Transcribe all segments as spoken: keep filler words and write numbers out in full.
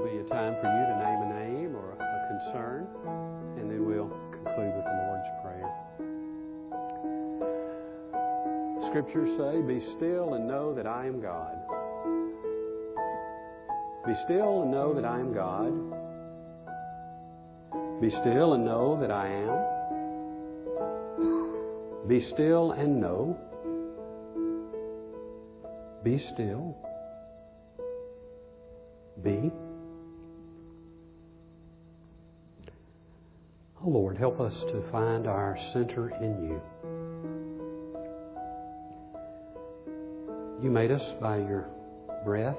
be a time for you to name a name or a concern, and then we'll conclude with the Lord's Prayer. Scriptures say, "Be still and know that I am God." Be still and know that I am God. Be still and know that I am. Be still and know. Be still. Be. Oh Lord, help us to find our center in you. You made us by your breath.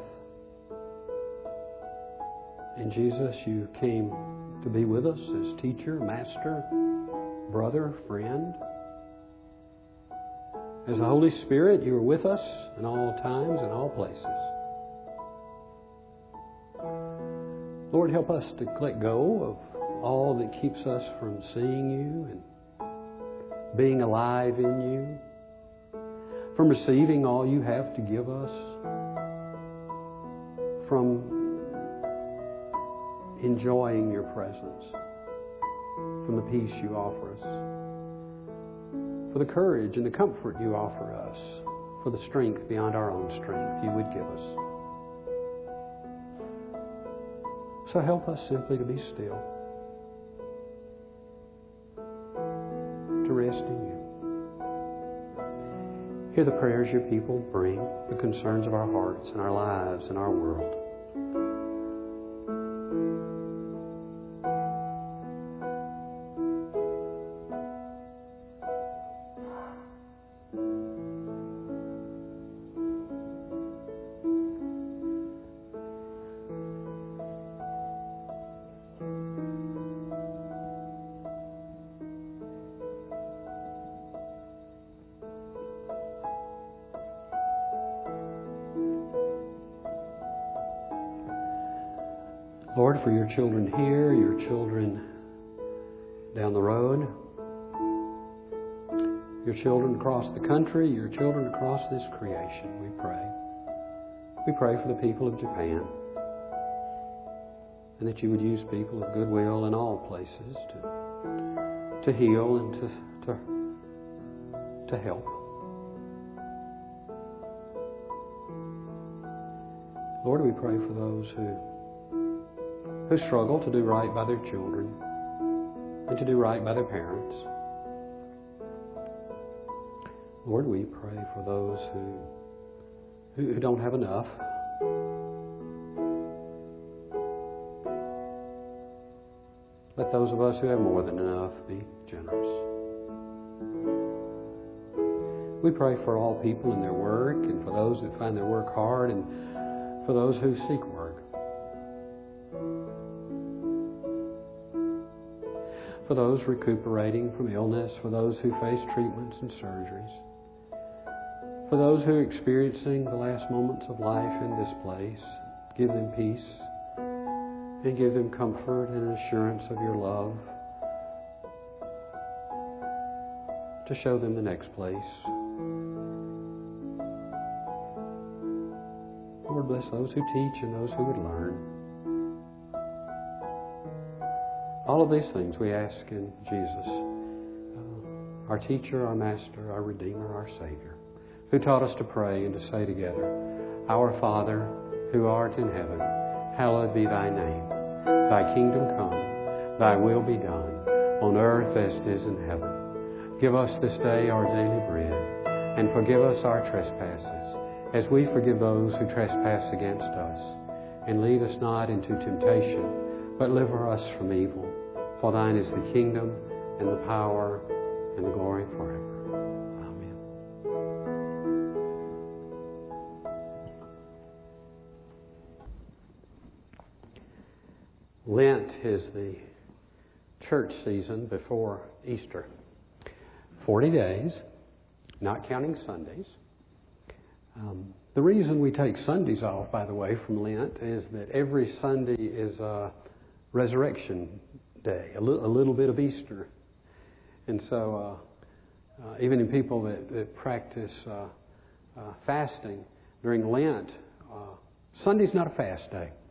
And Jesus, you came to be with us as teacher, master, brother, friend. As the Holy Spirit, you are with us in all times and all places. Lord, help us to let go of all that keeps us from seeing you and being alive in you, from receiving all you have to give us, from enjoying your presence, from the peace you offer us, for the courage and the comfort you offer us, for the strength beyond our own strength you would give us. So help us simply to be still, to rest in you. Hear the prayers your people bring, the concerns of our hearts and our lives and our world. Lord, for your children here, your children down the road, your children across the country, your children across this creation, we pray. We pray for the people of Japan, and that you would use people of goodwill in all places to, to heal and to, to, to help. Lord, we pray for those who who struggle to do right by their children and to do right by their parents. Lord, we pray for those who, who, who don't have enough. Let those of us who have more than enough be generous. We pray for all people in their work and for those who find their work hard and for those who seek work. For those recuperating from illness, for those who face treatments and surgeries, for those who are experiencing the last moments of life in this place, give them peace and give them comfort and assurance of your love to show them the next place. Lord, bless those who teach and those who would learn. All of these things we ask in Jesus, uh, our teacher, our master, our Redeemer, our Savior, who taught us to pray and to say together, "Our Father, who art in heaven, hallowed be thy name. Thy kingdom come, thy will be done, on earth as it is in heaven. Give us this day our daily bread, and forgive us our trespasses, as we forgive those who trespass against us. And lead us not into temptation, but deliver us from evil. For thine is the kingdom, and the power, and the glory forever." Amen. Lent is the church season before Easter. Forty days, not counting Sundays. Um, the reason we take Sundays off, by the way, from Lent is that every Sunday is a resurrection day, a, li- a little bit of Easter. And so uh, uh, even in people that, that practice uh, uh, fasting during Lent, uh, Sunday's not a fast day.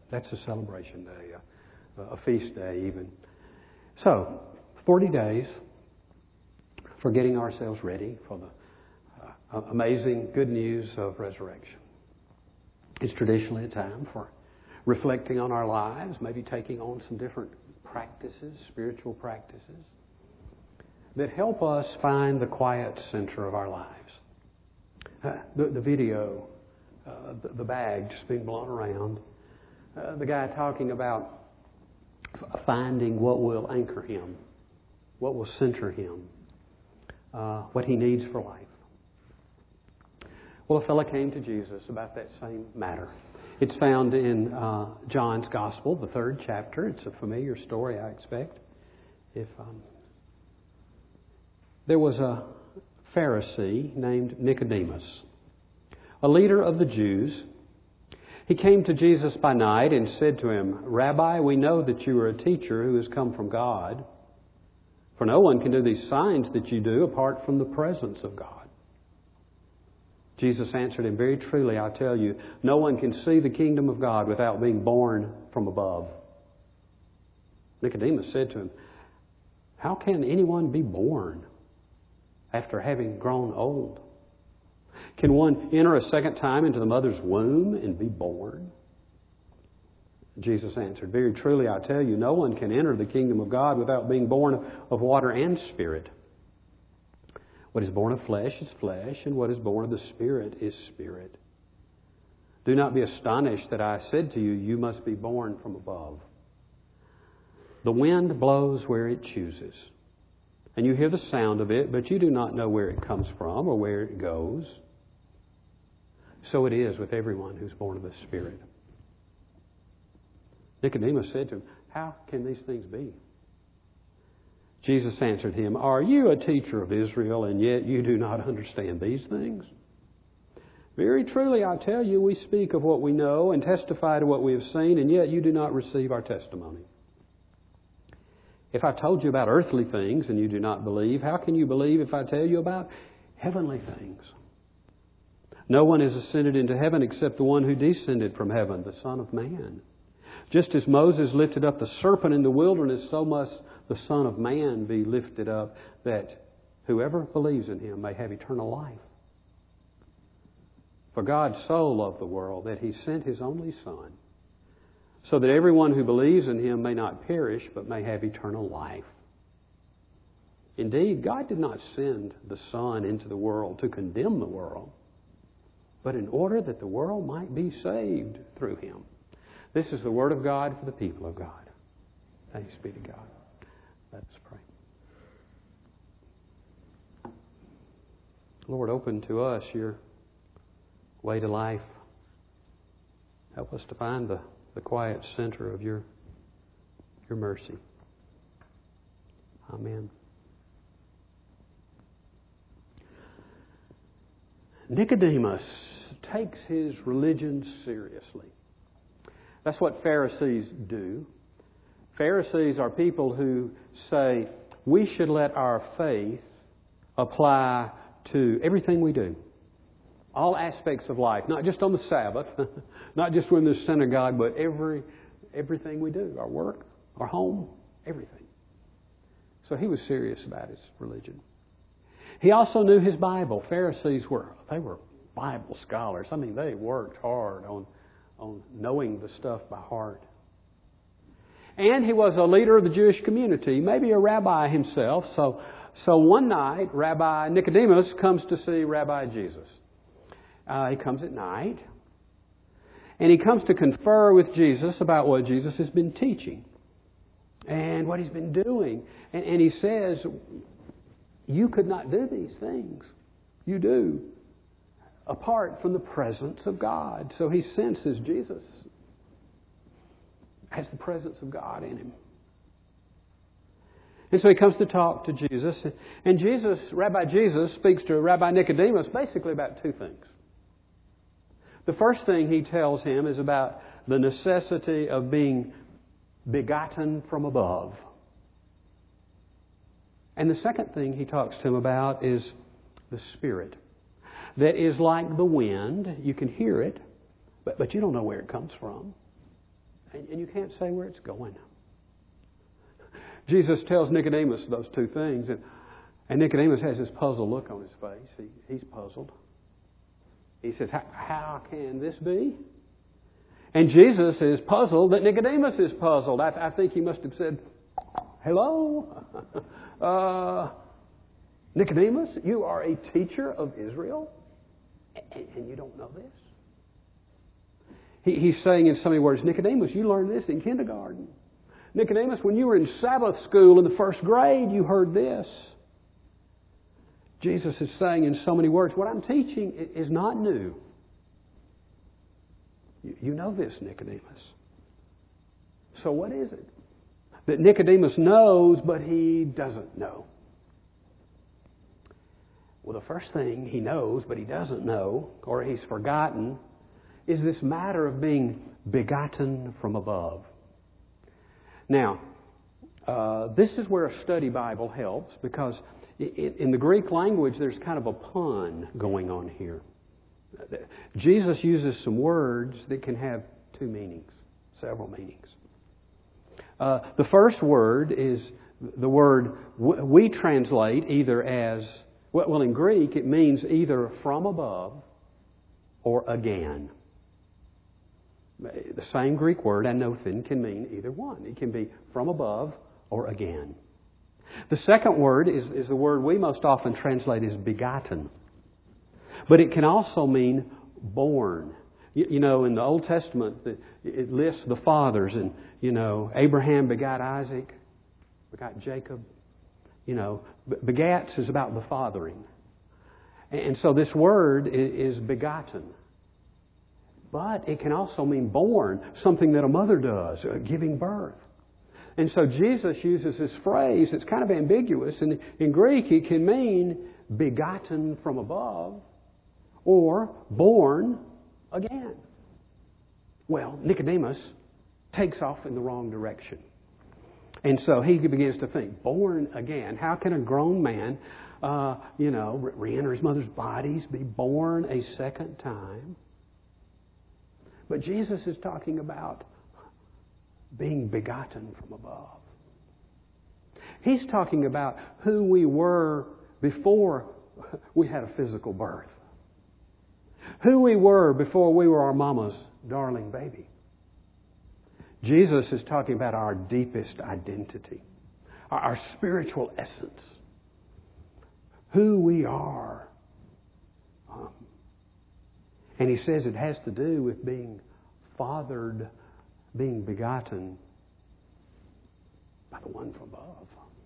That's a celebration day, a, a feast day even. So, forty days for getting ourselves ready for the uh, amazing good news of resurrection. It's traditionally a time for reflecting on our lives, maybe taking on some different practices, spiritual practices, that help us find the quiet center of our lives. Uh, the, the video, uh, the, the bag just being blown around, uh, the guy talking about f- finding what will anchor him, what will center him, uh, what he needs for life. Well, a fellow came to Jesus about that same matter. It's found in uh, John's Gospel, the third chapter. It's a familiar story, I expect. If um, there was a Pharisee named Nicodemus, a leader of the Jews. He came to Jesus by night and said to him, "Rabbi, we know that you are a teacher who has come from God, for no one can do these signs that you do apart from the presence of God." Jesus answered him, "Very truly, I tell you, no one can see the kingdom of God without being born from above." Nicodemus said to him, "How can anyone be born after having grown old? Can one enter a second time into the mother's womb and be born?" Jesus answered, "Very truly, I tell you, no one can enter the kingdom of God without being born of water and Spirit. What is born of flesh is flesh, and what is born of the Spirit is spirit. Do not be astonished that I said to you, you must be born from above. The wind blows where it chooses, and you hear the sound of it, but you do not know where it comes from or where it goes. So it is with everyone who's born of the Spirit." Nicodemus said to him, "How can these things be?" Jesus answered him, "Are you a teacher of Israel, and yet you do not understand these things? Very truly, I tell you, we speak of what we know and testify to what we have seen, and yet you do not receive our testimony. If I told you about earthly things and you do not believe, how can you believe if I tell you about heavenly things? No one has ascended into heaven except the one who descended from heaven, the Son of Man. Just as Moses lifted up the serpent in the wilderness, so must the Son of Man be lifted up, that whoever believes in him may have eternal life. For God so loved the world that he sent his only Son, so that everyone who believes in him may not perish, but may have eternal life. Indeed, God did not send the Son into the world to condemn the world, but in order that the world might be saved through him." This is the word of God for the people of God. Thanks be to God. Let us pray. Lord, open to us your way to life. Help us to find the, the quiet center of your, your mercy. Amen. Nicodemus takes his religion seriously. That's what Pharisees do. Pharisees are people who say, we should let our faith apply to everything we do. All aspects of life, not just on the Sabbath, not just when there's synagogue, but every everything we do, our work, our home, everything. So he was serious about his religion. He also knew his Bible. Pharisees were, they were Bible scholars. I mean, they worked hard on, on knowing the stuff by heart. And he was a leader of the Jewish community, maybe a rabbi himself. So, so one night, Rabbi Nicodemus comes to see Rabbi Jesus. Uh, he comes at night, and he comes to confer with Jesus about what Jesus has been teaching and what he's been doing. And, and he says, you could not do these things. You do, apart from the presence of God. So he senses Jesus has the presence of God in him. And so he comes to talk to Jesus. And Jesus, Rabbi Jesus, speaks to Rabbi Nicodemus basically about two things. The first thing he tells him is about the necessity of being begotten from above. And the second thing he talks to him about is the Spirit. That is like the wind. You can hear it, but, but you don't know where it comes from. And, and you can't say where it's going. Jesus tells Nicodemus those two things, and, and Nicodemus has this puzzled look on his face. He, he's puzzled. He says, how can this be? And Jesus is puzzled that Nicodemus is puzzled. I, I think he must have said, hello? uh, Nicodemus, you are a teacher of Israel, and, and you don't know this? He, he's saying in so many words, Nicodemus, you learned this in kindergarten. Nicodemus, when you were in Sabbath school in the first grade, you heard this. Jesus is saying in so many words, what I'm teaching is not new. You know this, Nicodemus. So what is it that Nicodemus knows, but he doesn't know? Well, the first thing he knows, but he doesn't know, or he's forgotten, is this matter of being begotten from above. Now, uh, this is where a study Bible helps, because in, in the Greek language there's kind of a pun going on here. Jesus uses some words that can have two meanings, several meanings. Uh, the first word is the word we translate either as, well, in Greek it means either from above or again. The same Greek word, anothen, can mean either one. It can be from above or again. The second word is, is the word we most often translate as begotten. But it can also mean born. You, you know, in the Old Testament, it lists the fathers. And, you know, Abraham begot Isaac, begot Jacob. You know, begats is about the fathering. And so this word is begotten. But it can also mean born, something that a mother does, uh, giving birth. And so Jesus uses this phrase that's kind of ambiguous. And in Greek, it can mean begotten from above or born again. Well, Nicodemus takes off in the wrong direction. And so he begins to think, born again. How can a grown man, uh, you know, re-enter his mother's bodies, be born a second time? But Jesus is talking about being begotten from above. He's talking about who we were before we had a physical birth. Who we were before we were our mama's darling baby. Jesus is talking about our deepest identity, our spiritual essence, who we are. Um, and he says it has to do with being fathered, being begotten by the one from above.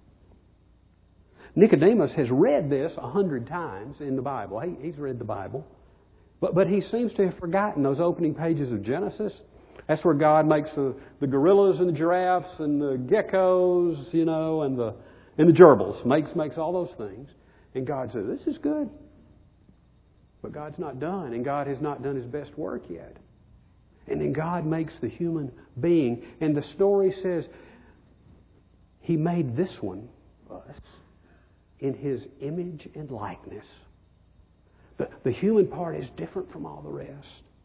Nicodemus has read this a hundred times in the Bible. He, he's read the Bible. But, but he seems to have forgotten those opening pages of Genesis. That's where God makes the, the gorillas and the giraffes and the geckos, you know, and the and the gerbils. Makes makes all those things. And God says, this is good. But God's not done. And God has not done His best work yet. And then God makes the human being. And the story says He made this one, us, in His image and likeness. The, the human part is different from all the rest.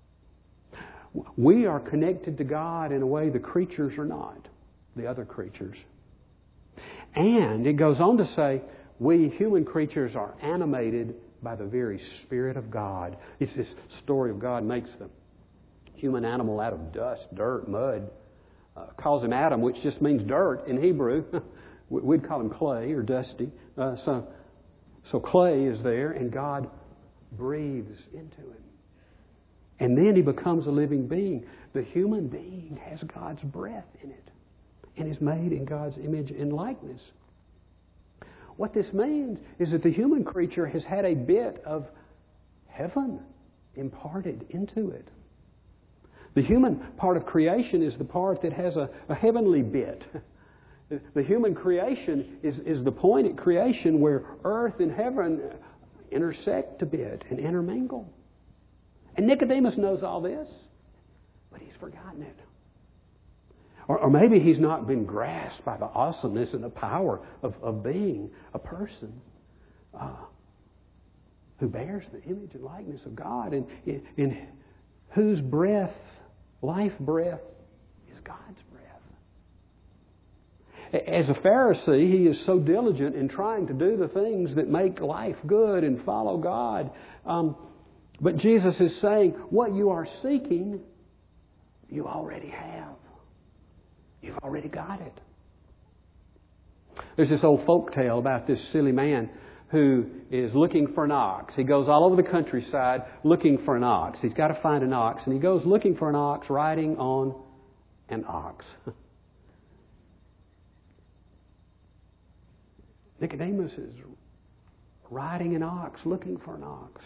We are connected to God in a way the creatures are not, the other creatures. And it goes on to say, we human creatures are animated by the very Spirit of God. It's this story of God makes the human animal out of dust, dirt, mud. Uh, calls him Adam, which just means dirt in Hebrew. We'd call him clay or dusty. Uh, so, so clay is there, and God breathes into him. And then he becomes a living being. The human being has God's breath in it and is made in God's image and likeness. What this means is that the human creature has had a bit of heaven imparted into it. The human part of creation is the part that has a, a heavenly bit. The human creation is, is the point at creation where earth and heaven intersect a bit and intermingle. And Nicodemus knows all this, but he's forgotten it. Or, or maybe he's not been grasped by the awesomeness and the power of, of being a person uh, who bears the image and likeness of God and in, in whose breath, life breath, is God's breath. As a Pharisee, he is so diligent in trying to do the things that make life good and follow God. Um, but Jesus is saying, what you are seeking, you already have. You've already got it. There's this old folk tale about this silly man who is looking for an ox. He goes all over the countryside looking for an ox. He's got to find an ox. And he goes looking for an ox, riding on an ox. Nicodemus is riding an ox, looking for an ox.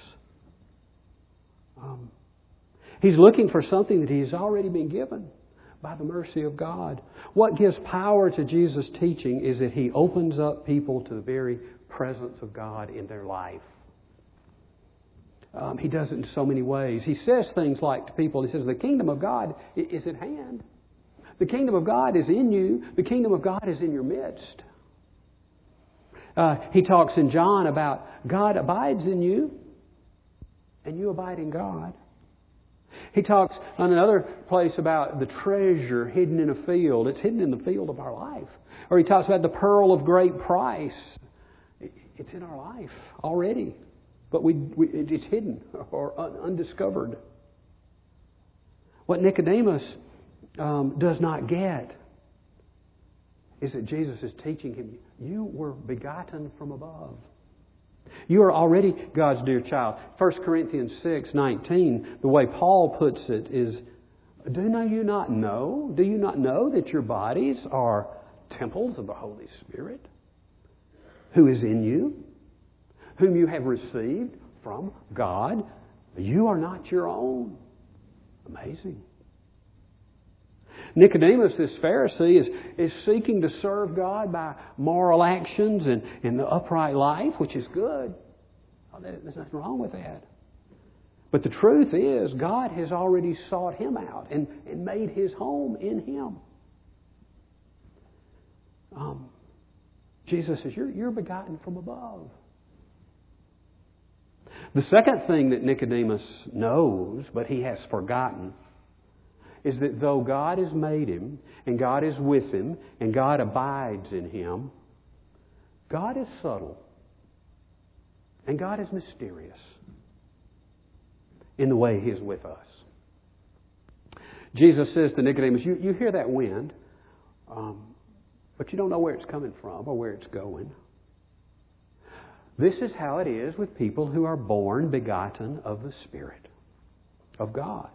Um, he's looking for something that he's already been given by the mercy of God. What gives power to Jesus' teaching is that He opens up people to the very presence of God in their life. Um, he does it in so many ways. He says things like to people, He says, the kingdom of God is at hand. The kingdom of God is in you. The kingdom of God is in your midst. Uh, he talks in John about God abides in you and you abide in God. He talks on another place about the treasure hidden in a field. It's hidden in the field of our life. Or he talks about the pearl of great price. It's in our life already, but we, we it's hidden or un, undiscovered. What Nicodemus um, does not get is that Jesus is teaching him, you were begotten from above. You are already God's dear child. First Corinthians six nineteen, the way Paul puts it is, do you not know? Do you not know that your bodies are temples of the Holy Spirit, who is in you, whom you have received from God? You are not your own. Amazing. Nicodemus, this Pharisee, is, is seeking to serve God by moral actions and, and the upright life, which is good. Oh, there's nothing wrong with that. But the truth is, God has already sought him out and, and made his home in him. Um, Jesus says, you're, you're begotten from above. The second thing that Nicodemus knows, but he has forgotten, is that though God has made him, and God is with him, and God abides in him, God is subtle, and God is mysterious in the way He is with us. Jesus says to Nicodemus, you, you hear that wind, um, but you don't know where it's coming from or where it's going. This is how it is with people who are born begotten of the Spirit of God.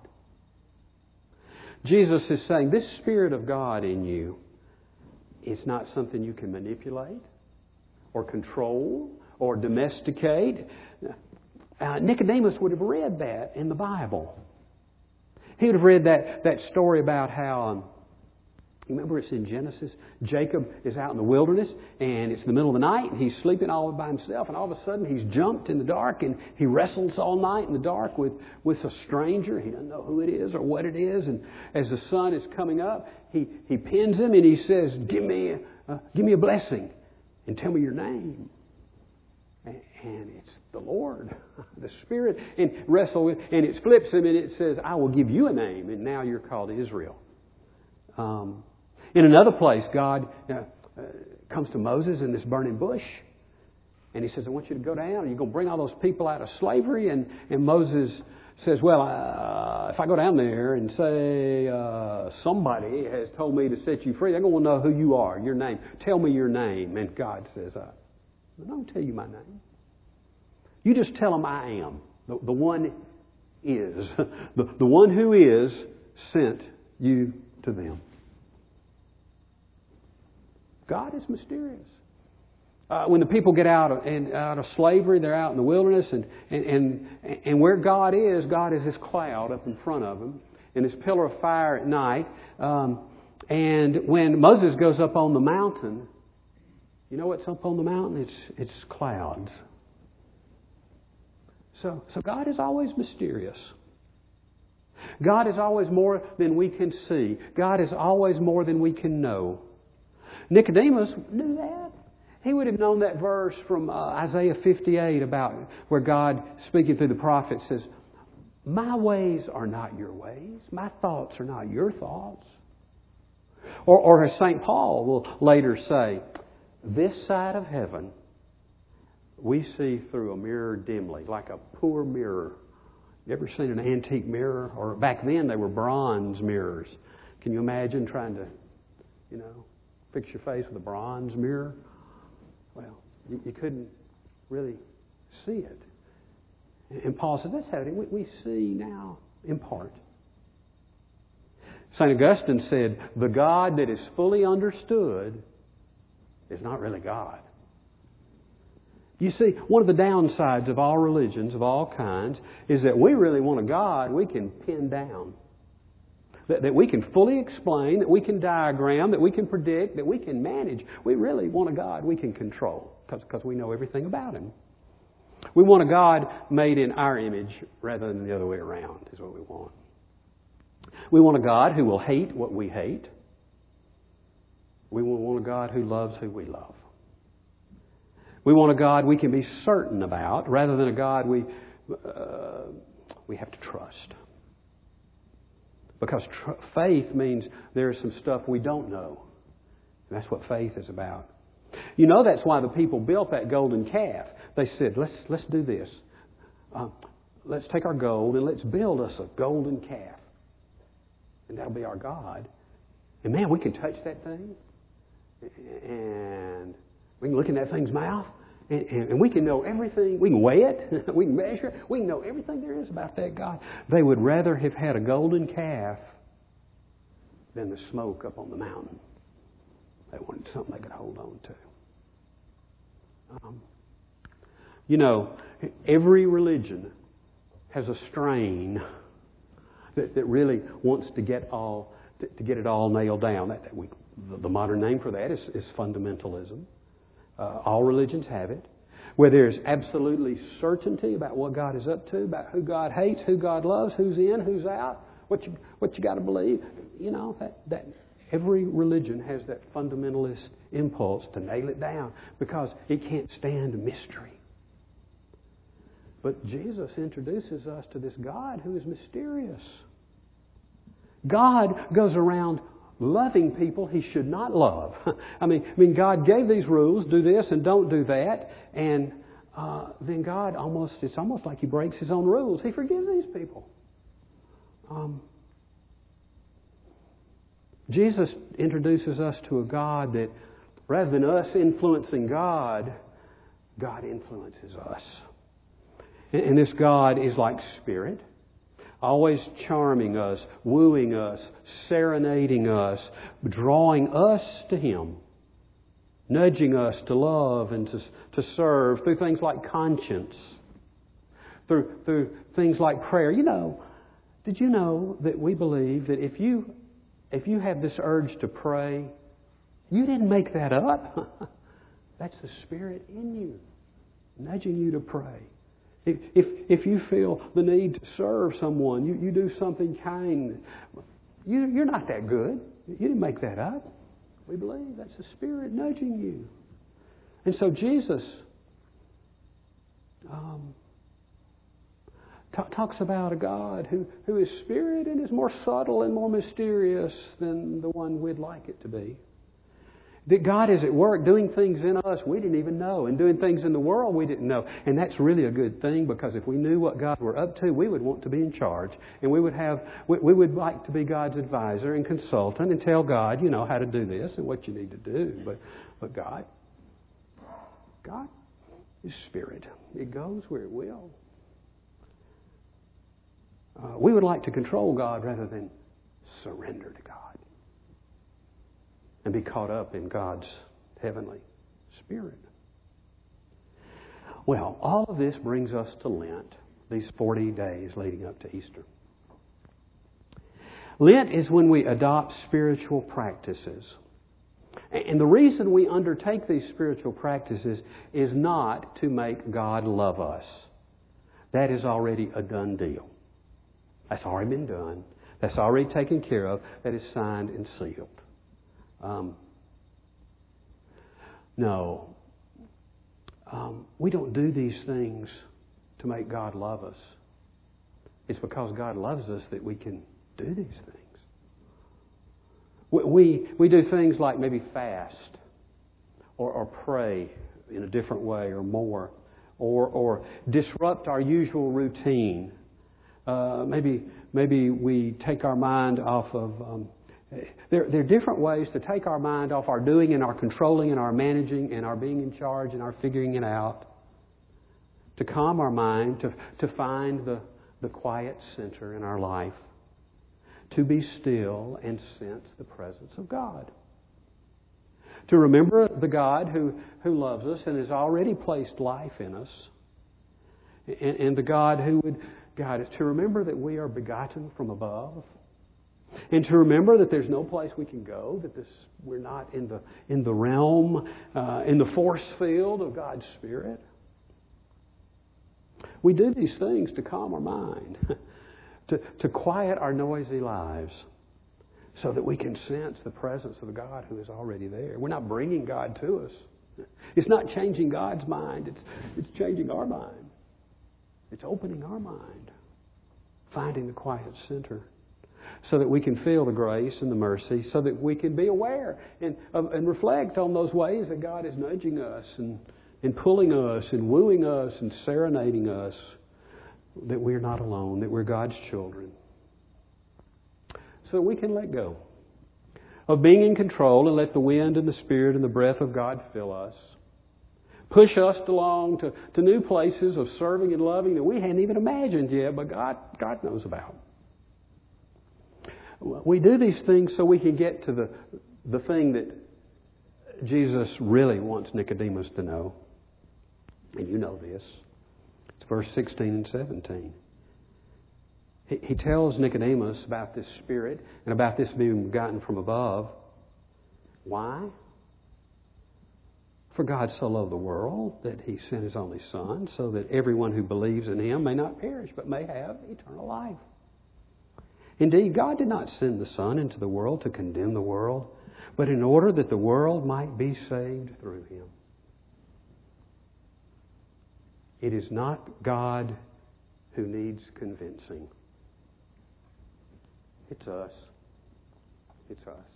Jesus is saying, this Spirit of God in you is not something you can manipulate or control or domesticate. Uh, Nicodemus would have read that in the Bible. He would have read that, that story about how, um, remember it's in Genesis, Jacob is out in the wilderness and it's the middle of the night and he's sleeping all by himself, and all of a sudden he's jumped in the dark and he wrestles all night in the dark with, with a stranger. He doesn't know who it is or what it is, and as the sun is coming up, he, he pins him and he says, give me, uh, give me a blessing and tell me your name. And, and it's the Lord, the Spirit, and wrestle with, and it flips him and it says, I will give you a name, and now you're called Israel. Um, in another place, God uh, uh, comes to Moses in this burning bush, and He says, I want you to go down, and you're going to bring all those people out of slavery. And, and Moses says, well, uh, if I go down there and say, uh, somebody has told me to set you free, they're going to know who you are, your name. Tell me your name. And God says, uh, I don't tell you my name. You just tell them I am. The, the one is. the, the one who is sent you to them. God is mysterious. Uh, when the people get out of, and, out of slavery, they're out in the wilderness, and, and, and, and where God is, God is this cloud up in front of them, and this pillar of fire at night. Um, and when Moses goes up on the mountain, you know what's up on the mountain? It's, it's clouds. So, so God is always mysterious. God is always more than we can see. God is always more than we can know. Nicodemus knew that. He would have known that verse from uh, Isaiah fifty-eight about where God, speaking through the prophet, says, my ways are not your ways. My thoughts are not your thoughts. Or, or as Saint Paul will later say, this side of heaven we see through a mirror dimly, like a poor mirror. You ever seen an antique mirror? Or back then they were bronze mirrors. Can you imagine trying to, you know, fix your face with a bronze mirror? Well, you, you couldn't really see it. And Paul said, that's how it is. We, we see now in part. Saint Augustine said, the God that is fully understood is not really God. You see, one of the downsides of all religions, of all kinds, is that we really want a God we can pin down. That, that we can fully explain, that we can diagram, that we can predict, that we can manage. We really want a God we can control because we know everything about Him. We want a God made in our image rather than the other way around is what we want. We want a God who will hate what we hate. We want a God who loves who we love. We want a God we can be certain about rather than a God we uh, we have to trust. Because tr- faith means there's some stuff we don't know. And that's what faith is about. You know, that's why the people built that golden calf. They said, let's let's do this. Uh, let's take our gold and let's build us a golden calf. And that'll be our God. And man, we can touch that thing. And we can look in that thing's mouth. And, and, and we can know everything. We can weigh it. We can measure it. We can know everything there is about that God. They would rather have had a golden calf than the smoke up on the mountain. They wanted something they could hold on to. Um, you know, every religion has a strain that, that really wants to get all to, to get it all nailed down. That, that we, the, the modern name for that is, is fundamentalism. Uh, all religions have it, where there's absolutely certainty about what God is up to, about who God hates, who God loves, who's in, who's out, what you what you got to believe. You know that that every religion has that fundamentalist impulse to nail it down because it can't stand mystery. But Jesus introduces us to this God who is mysterious. God goes around loving people He should not love. I mean, I mean, God gave these rules: do this and don't do that. And uh, then God almost—it's almost like He breaks His own rules. He forgives these people. Um, Jesus introduces us to a God that, rather than us influencing God, God influences us. And, and this God is like spirit. Always charming us, wooing us, serenading us, drawing us to Him, nudging us to love and to, to serve through things like conscience, through, through things like prayer. You know, did you know that we believe that if you if you have this urge to pray, you didn't make that up. That's the Spirit in you, nudging you to pray. If, if if you feel the need to serve someone, you, you do something kind, you, you're not that good. You didn't make that up. We believe that's the Spirit nudging you. And so Jesus um, t- talks about a God who, who is Spirit and is more subtle and more mysterious than the one we'd like it to be. That God is at work doing things in us we didn't even know, and doing things in the world we didn't know. And that's really a good thing, because if we knew what God were up to, we would want to be in charge. And we would have, we, we would like to be God's advisor and consultant and tell God, you know, how to do this and what you need to do. But, but God, God is Spirit. It goes where it will. Uh, we would like to control God rather than surrender to God and be caught up in God's heavenly Spirit. Well, all of this brings us to Lent, these forty days leading up to Easter. Lent is when we adopt spiritual practices. And the reason we undertake these spiritual practices is not to make God love us. That is already a done deal. That's already been done. That's already taken care of. That is signed and sealed. Um, no, um, we don't do these things to make God love us. It's because God loves us that we can do these things. We, we, we do things like maybe fast or, or pray in a different way or more, or, or disrupt our usual routine. Uh, maybe maybe we take our mind off of... Um, there, there are different ways to take our mind off our doing and our controlling and our managing and our being in charge and our figuring it out. To calm our mind, to, to find the, the quiet center in our life. To be still and sense the presence of God. To remember the God who, who loves us and has already placed life in us. And, and the God who would guide us. To remember that we are begotten from above. And to remember that there's no place we can go. That this we're not in the, in the realm, uh, in the force field of God's Spirit. We do these things to calm our mind. to, to quiet our noisy lives. So that we can sense the presence of the God who is already there. We're not bringing God to us. It's not changing God's mind. It's, it's changing our mind. It's opening our mind. Finding the quiet center. So that we can feel the grace and the mercy. So that we can be aware and, and reflect on those ways that God is nudging us and, and pulling us and wooing us and serenading us. That we're not alone. That we're God's children. So we can let go of being in control and let the wind and the Spirit and the breath of God fill us. Push us along to, to new places of serving and loving that we hadn't even imagined yet, but God, God knows about. We do these things so we can get to the, the thing that Jesus really wants Nicodemus to know. And you know this. It's verse sixteen and seventeen. He tells Nicodemus about this Spirit and about this being begotten from above. Why? For God so loved the world that He sent His only Son, so that everyone who believes in Him may not perish, but may have eternal life. Indeed, God did not send the Son into the world to condemn the world, but in order that the world might be saved through Him. It is not God who needs convincing. It's us. It's us.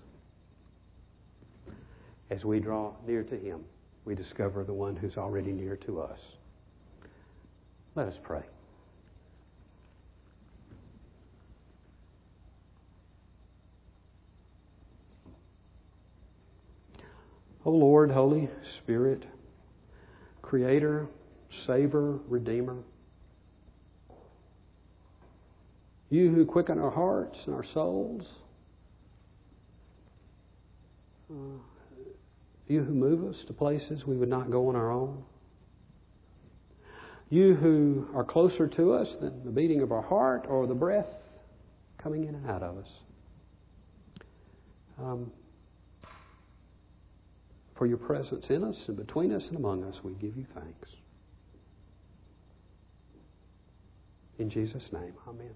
As we draw near to Him, we discover the one who's already near to us. Let us pray. O Lord, Holy Spirit, Creator, Savior, Redeemer, You who quicken our hearts and our souls. Uh, you who move us to places we would not go on our own. You who are closer to us than the beating of our heart or the breath coming in and out of us. Um, for your presence in us and between us and among us, we give you thanks. In Jesus' name, amen.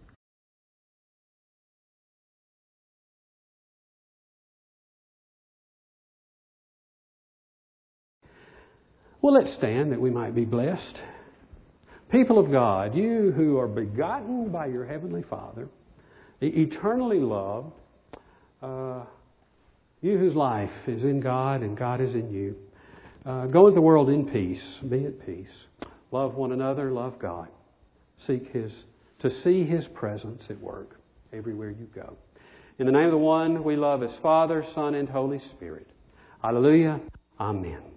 Well, let's stand that we might be blessed. People of God, you who are begotten by your Heavenly Father, eternally loved, uh, you whose life is in God and God is in you, uh, go into the world in peace, be at peace. Love one another, love God. Seek His, to see His presence at work everywhere you go. In the name of the one we love as Father, Son, and Holy Spirit. Hallelujah. Amen.